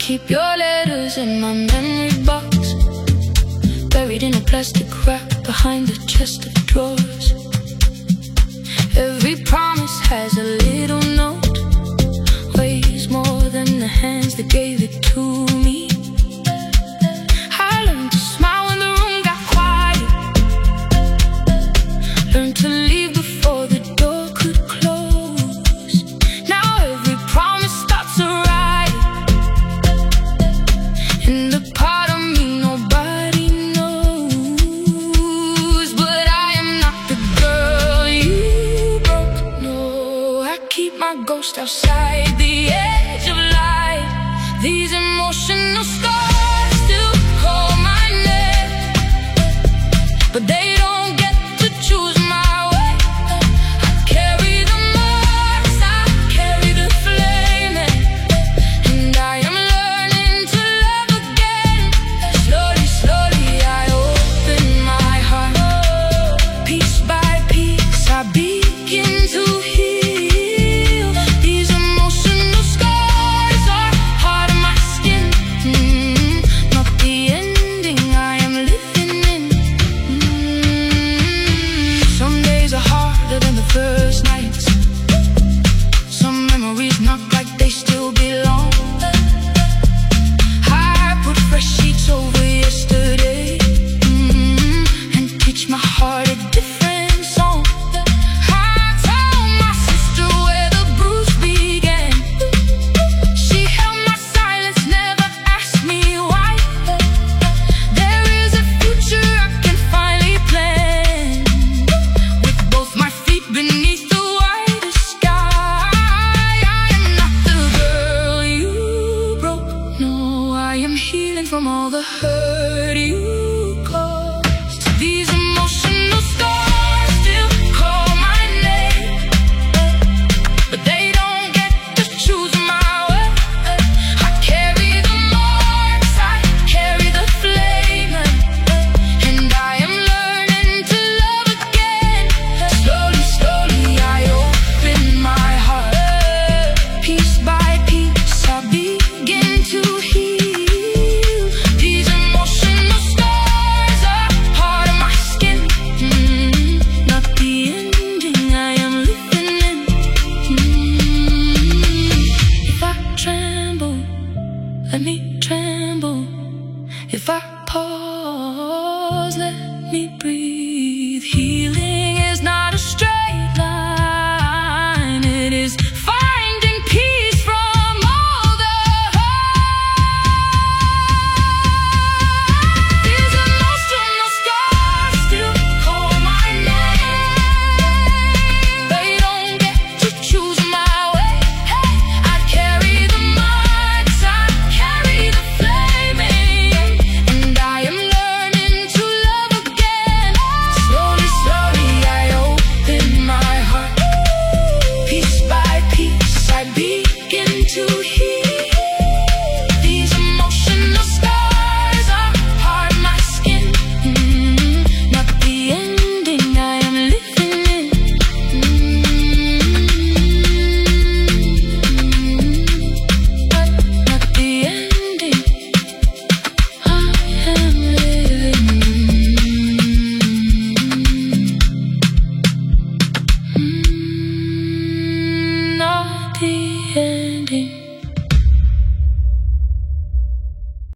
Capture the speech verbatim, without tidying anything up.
keep your letters in my memory box, buried in a plastic wrap behind the chest of drawers. Every promise has a little note, weighs more than the hands that gave it to me. I learned to smile when the room got quiet, learned to leave before the door could close. Now every promise starts a riot, and the part of me nobody knows. But I am not the girl you broke. No, I keep my ghost outside the edge of light. These emotional scars still call my name, but they don't get to choose my way. I carry the marks, I carry the flame, and I am learning to love again. Slowly, slowly I open my heart. Piece by piece I begin to heal. These emotional scars are part of my skin, mm, not the ending I am living in. mm. Some days are harder than the first nights. Some memories knock like they still belong. I put fresh sheets over yesterday, mm, and teach my heart a different song. I told my sister where the bruise began. She held my silence, never asked me why. There is a future I can finally plan, with both my feet beneath the widest sky. I am not the girl you broke. No, I am healing from all the hurt you caused. These emotional scars still call my name, but they don't get to choose my way. I carry the marks, I carry the flame, and I am learning to love again. Slowly, slowly I open my heart. Piece by piece I begin to heal. These emotional scars are part of my skin, mm, not the ending I am living in. mm. If I tremble, let me tremble. If I pause, let me breathe. Healing is not a straight line, it is finding peace from all the hurt. These emotional scars still call my name. They don't get to choose my way. Hey, I carry the marks, I carry the flaming, and I am learning to love again. Slowly, slowly I open my heart. Piece by piece I begin to heal. These emotional scars are part of my skin, mm, not the ending I am living in. mm, Not the ending I am living in. mm, Not the ending.